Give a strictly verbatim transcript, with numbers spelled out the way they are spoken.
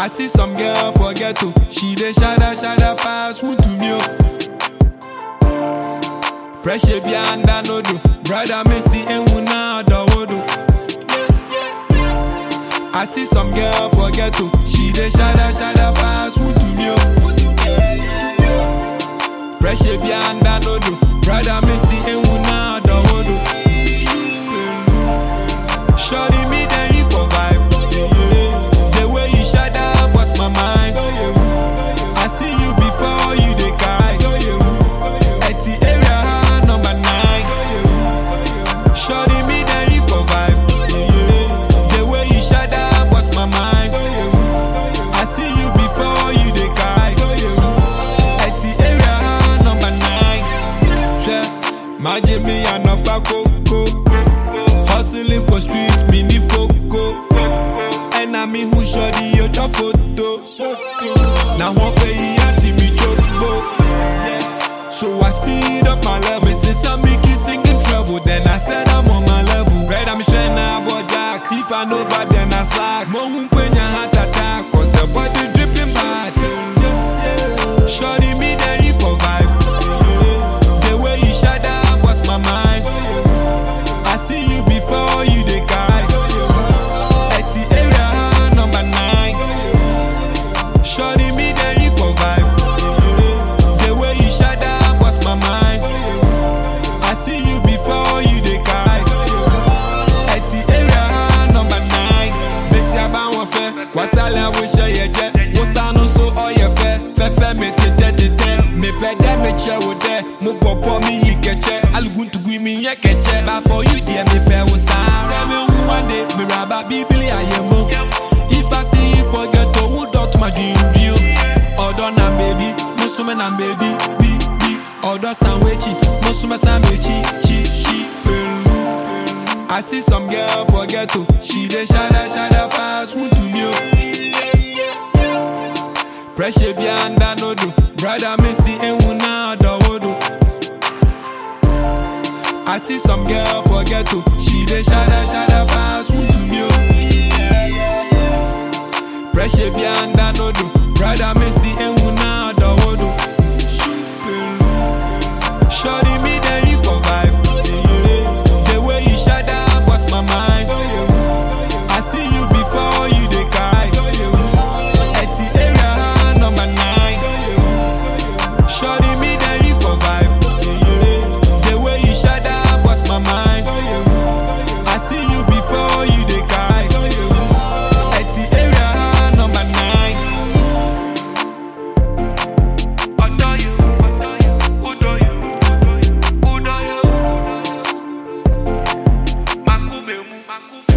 I see some girl forget to. She dey shada shada pass who to me. Pressure behind that no do. Brother Messi and Wuna Dawodo. I see some girl forget to. She dey shada shada pass who to me. Pressure behind that no do. Brother Messi and Wuna Dawodo. Shorty me then you for vibe. The way you shut up was my mind. I see you before you dey guide. At the area number nine. Shorty me then you for vibe. The way you shut up was my mind. I see you before you dey guide. At the area number nine. My Jimmy and no Coco. Hustling for streets, mini foco. And I mean who shorty your photo. Now one fey ati me choco. So I speed up my level. Since I'm making singing trouble, then I said I'm on my level. Red I'm shining about Jack. If I know bad, then I slack. Mo when your heart attack, cause the body dripping bad. Shorty me there you for vibe. The way you shut up was my mind. I see you before you dey guide. At the area number nine. Shorty me there you for vibe. The way you shut up was my mind. I see you before you dey guide. At the area number nine. Messi about fair. What I wish I had. What's down so all your fair. Fair fair me tete tete. Me pede me chair with there. Mo popo me he catch. I'll go to give me a catch. But for you dear me pay was seven one day. Me rabba bibli I am. If I see you forget to wood out my dream view. Order na baby, musume na baby, be be. Order sandwich, musume sandwich, chi chi. I see some girl forget to. She dey shada shada pass who to me. Pressure behind that no do. Brother Messi and Wuna Dawodo. I see some girl forget to. She dey shada shada pass who to me. Pressure behind that no do. Brother Messi and Wuna Dawodo. Shorty me then you for vibe. The way you shut up was my mind. I see you before you dey guide. At the area number nine. Shorty me then you for vibe. The way you shut up was my mind. I see you before you dey guide. At the area number nine. Adore you, adore you, adore you, adore you, adore you. Makume mu, makume.